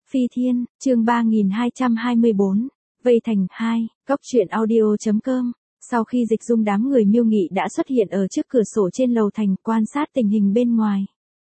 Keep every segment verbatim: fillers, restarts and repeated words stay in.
Phi Thiên, chương ba nghìn hai trăm hai mươi bốn, Vây Thành hai, Cóc truyện audio chấm com. Sau khi Dịch Dung đám người Miêu Nghị đã xuất hiện ở trước cửa sổ trên lầu thành quan sát tình hình bên ngoài.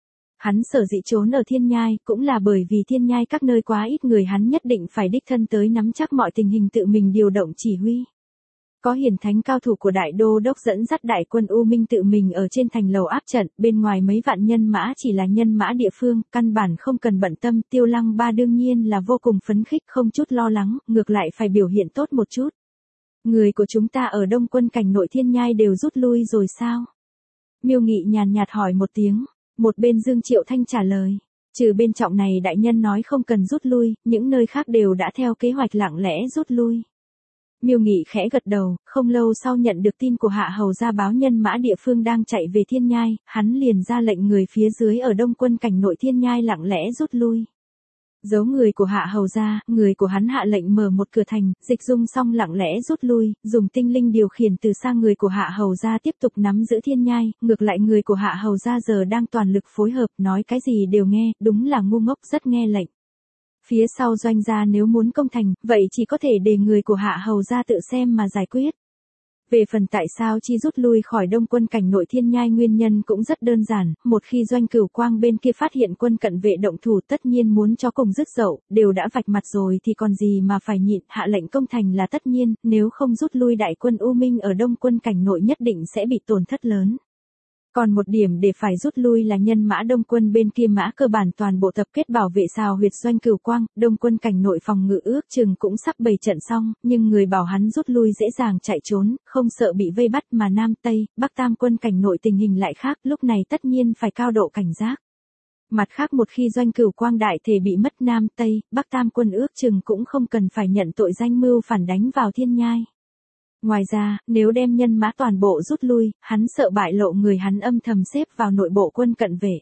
Hắn sở dĩ trốn ở Thiên Nhai cũng là bởi vì Thiên Nhai các nơi quá ít người, hắn nhất định phải đích thân tới nắm chắc mọi tình hình, tự mình điều động chỉ huy. Có hiển thánh cao thủ của đại đô đốc dẫn dắt đại quân U Minh tự mình ở trên thành lầu áp trận, bên ngoài mấy vạn nhân mã chỉ là nhân mã địa phương, căn bản không cần bận tâm. Tiêu Lăng Ba đương nhiên là vô cùng phấn khích, không chút lo lắng, ngược lại phải biểu hiện tốt một chút. Người của chúng ta ở Đông Quân cảnh nội Thiên Nhai đều rút lui rồi sao? Miêu Nghị nhàn nhạt hỏi một tiếng, một bên Dương Triệu Thanh trả lời, trừ bên trọng này đại nhân nói không cần rút lui, những nơi khác đều đã theo kế hoạch lặng lẽ rút lui. Miêu Nghị khẽ gật đầu, không lâu sau nhận được tin của Hạ Hầu gia báo nhân mã địa phương đang chạy về Thiên Nhai, hắn liền ra lệnh người phía dưới ở Đông Quân cảnh nội Thiên Nhai lặng lẽ rút lui. Giấu người của Hạ Hầu gia, người của hắn hạ lệnh mở một cửa thành, Dịch Dung xong lặng lẽ rút lui, dùng tinh linh điều khiển từ xa người của Hạ Hầu gia tiếp tục nắm giữ Thiên Nhai, ngược lại người của Hạ Hầu gia giờ đang toàn lực phối hợp, nói cái gì đều nghe, đúng là ngu ngốc, rất nghe lệnh. Phía sau Doanh gia nếu muốn công thành, vậy chỉ có thể để người của Hạ Hầu gia tự xem mà giải quyết. Về phần tại sao chi rút lui khỏi Đông Quân cảnh nội Thiên Nhai, nguyên nhân cũng rất đơn giản, một khi Doanh Cửu Quang bên kia phát hiện quân cận vệ động thủ tất nhiên muốn cho cùng dứt dậu, đều đã vạch mặt rồi thì còn gì mà phải nhịn, hạ lệnh công thành là tất nhiên, nếu không rút lui đại quân U Minh ở Đông Quân cảnh nội nhất định sẽ bị tổn thất lớn. Còn một điểm để phải rút lui là nhân mã Đông Quân bên kia mã cơ bản toàn bộ tập kết bảo vệ xào huyệt Doanh Cửu Quang, Đông Quân cảnh nội phòng ngự ước chừng cũng sắp bày trận xong, nhưng người bảo hắn rút lui dễ dàng chạy trốn, không sợ bị vây bắt, mà Nam Tây, Bắc Tam quân cảnh nội tình hình lại khác, lúc này tất nhiên phải cao độ cảnh giác. Mặt khác một khi Doanh Cửu Quang đại thể bị mất, Nam Tây, Bắc Tam quân ước chừng cũng không cần phải nhận tội danh mưu phản đánh vào Thiên Nhai. Ngoài ra, nếu đem nhân mã toàn bộ rút lui, hắn sợ bại lộ người hắn âm thầm xếp vào nội bộ quân cận vệ.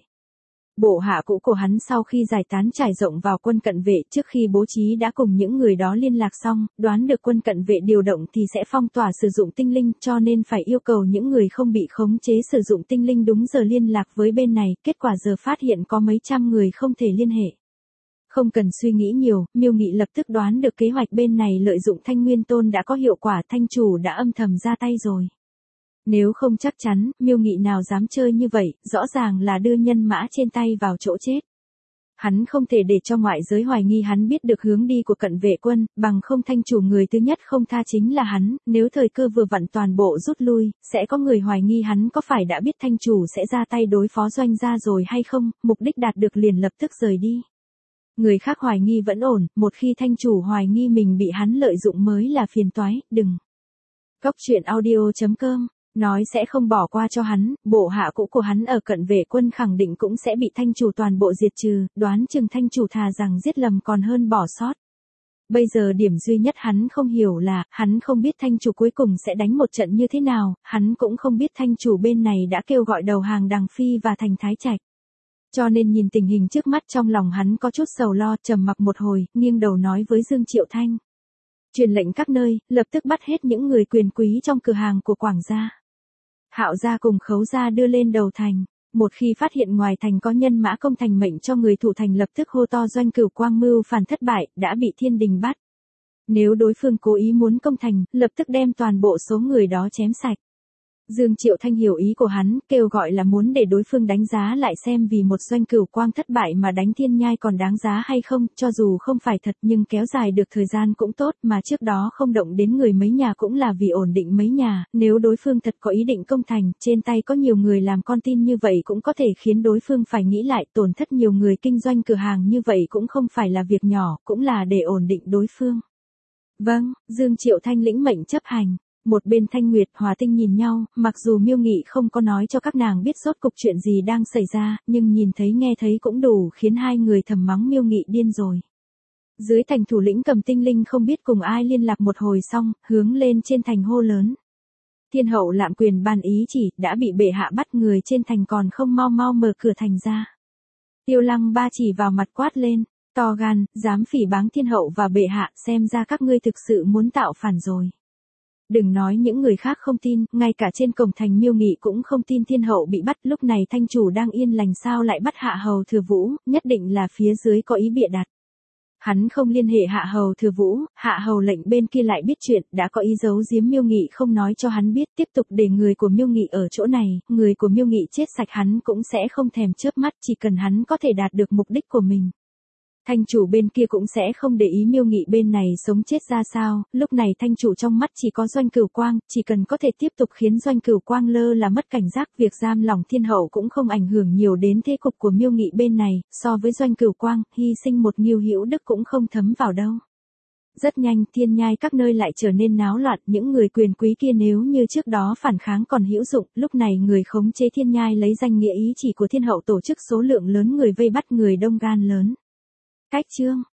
Bộ hạ cũ của hắn sau khi giải tán trải rộng vào quân cận vệ, trước khi bố trí đã cùng những người đó liên lạc xong, đoán được quân cận vệ điều động thì sẽ phong tỏa sử dụng tinh linh, cho nên phải yêu cầu những người không bị khống chế sử dụng tinh linh đúng giờ liên lạc với bên này, kết quả giờ phát hiện có mấy trăm người không thể liên hệ. Không cần suy nghĩ nhiều, Miêu Nghị lập tức đoán được kế hoạch bên này lợi dụng Thanh Nguyên Tôn đã có hiệu quả, Thanh chủ đã âm thầm ra tay rồi. Nếu không chắc chắn, Miêu Nghị nào dám chơi như vậy, rõ ràng là đưa nhân mã trên tay vào chỗ chết. Hắn không thể để cho ngoại giới hoài nghi hắn biết được hướng đi của cận vệ quân, bằng không Thanh chủ người thứ nhất không tha chính là hắn, nếu thời cơ vừa vặn toàn bộ rút lui, sẽ có người hoài nghi hắn có phải đã biết Thanh chủ sẽ ra tay đối phó Doanh gia rồi hay không, mục đích đạt được liền lập tức rời đi. Người khác hoài nghi vẫn ổn, một khi Thanh chủ hoài nghi mình bị hắn lợi dụng mới là phiền toái, đừng. Cóc truyện audio chấm com, nói sẽ không bỏ qua cho hắn, bộ hạ cũ của hắn ở cận vệ quân khẳng định cũng sẽ bị Thanh chủ toàn bộ diệt trừ, đoán chừng Thanh chủ thà rằng giết lầm còn hơn bỏ sót. Bây giờ điểm duy nhất hắn không hiểu là, hắn không biết Thanh chủ cuối cùng sẽ đánh một trận như thế nào, hắn cũng không biết Thanh chủ bên này đã kêu gọi đầu hàng Đằng Phi và Thành Thái Trạch. Cho nên nhìn tình hình trước mắt trong lòng hắn có chút sầu lo, trầm mặc một hồi, nghiêng đầu nói với Dương Triệu Thanh. Truyền lệnh các nơi, lập tức bắt hết những người quyền quý trong cửa hàng của Quảng gia. Hạo gia cùng Khấu gia đưa lên đầu thành. Một khi phát hiện ngoài thành có nhân mã công thành, mệnh cho người thủ thành lập tức hô to Doanh Cửu Quang mưu phản thất bại, đã bị thiên đình bắt. Nếu đối phương cố ý muốn công thành, lập tức đem toàn bộ số người đó chém sạch. Dương Triệu Thanh hiểu ý của hắn, kêu gọi là muốn để đối phương đánh giá lại xem vì một Doanh Cửu Quang thất bại mà đánh Thiên Nhai còn đáng giá hay không, cho dù không phải thật nhưng kéo dài được thời gian cũng tốt, mà trước đó không động đến người mấy nhà cũng là vì ổn định mấy nhà, nếu đối phương thật có ý định công thành, trên tay có nhiều người làm con tin như vậy cũng có thể khiến đối phương phải nghĩ lại, tổn thất nhiều người kinh doanh cửa hàng như vậy cũng không phải là việc nhỏ, cũng là để ổn định đối phương. Vâng, Dương Triệu Thanh lĩnh mệnh chấp hành. Một bên Thanh Nguyệt, Hòa Tinh nhìn nhau, mặc dù Miêu Nghị không có nói cho các nàng biết rốt cục chuyện gì đang xảy ra, nhưng nhìn thấy nghe thấy cũng đủ khiến hai người thầm mắng Miêu Nghị điên rồi. Dưới thành thủ lĩnh cầm tinh linh không biết cùng ai liên lạc một hồi xong, hướng lên trên thành hô lớn. Thiên hậu lạm quyền ban ý chỉ, đã bị bệ hạ bắt, người trên thành còn không mau mau mở cửa thành ra. Tiêu Lăng Ba chỉ vào mặt quát lên, to gan, dám phỉ báng thiên hậu và bệ hạ, xem ra các ngươi thực sự muốn tạo phản rồi. Đừng nói những người khác không tin, ngay cả trên cổng thành Miêu Nghị cũng không tin thiên hậu bị bắt, lúc này Thanh chủ đang yên lành sao lại bắt Hạ Hầu Thừa Vũ, nhất định là phía dưới có ý bịa đặt. Hắn không liên hệ Hạ Hầu Thừa Vũ, Hạ Hầu lệnh bên kia lại biết chuyện, đã có ý giấu giếm Miêu Nghị không nói cho hắn biết, tiếp tục để người của Miêu Nghị ở chỗ này, người của Miêu Nghị chết sạch hắn cũng sẽ không thèm chớp mắt, chỉ cần hắn có thể đạt được mục đích của mình. Thanh chủ bên kia cũng sẽ không để ý Miêu Nghị bên này sống chết ra sao, lúc này thanh chủ trong mắt chỉ có Doanh Cửu Quang, chỉ cần có thể tiếp tục khiến Doanh Cửu Quang lơ là mất cảnh giác, việc giam lỏng thiên hậu cũng không ảnh hưởng nhiều đến thế cục của Miêu Nghị bên này, so với Doanh Cửu Quang, hy sinh một Nghiêu Hữu Đức cũng không thấm vào đâu. Rất nhanh, thiên nhai các nơi lại trở nên náo loạn, những người quyền quý kia nếu như trước đó phản kháng còn hữu dụng, lúc này người khống chế thiên nhai lấy danh nghĩa ý chỉ của thiên hậu tổ chức số lượng lớn người vây bắt người đông gan lớn. Cách chương